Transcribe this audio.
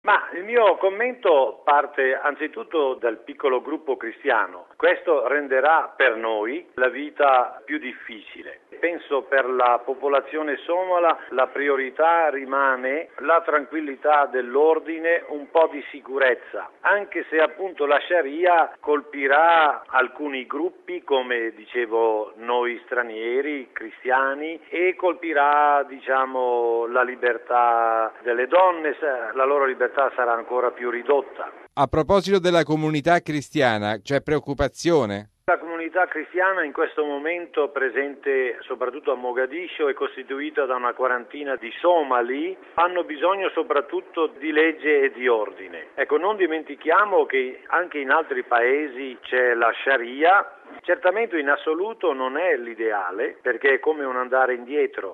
Ma il mio commento parte anzitutto dal piccolo gruppo cristiano. Questo renderà per noi la vita più difficile. Penso per la popolazione somala la priorità rimane la tranquillità dell'ordine, un po' di sicurezza, anche se appunto la Sharia colpirà alcuni gruppi, come dicevo noi stranieri, cristiani, e colpirà la libertà delle donne, la loro libertà sarà ancora più ridotta. A proposito della comunità cristiana, c'è preoccupazione? La comunità cristiana in questo momento presente soprattutto a Mogadiscio è costituita da una quarantina di somali, hanno bisogno soprattutto di legge e di ordine. Ecco, non dimentichiamo che anche in altri paesi c'è la Sharia. Certamente in assoluto non è l'ideale, perché è come un andare indietro.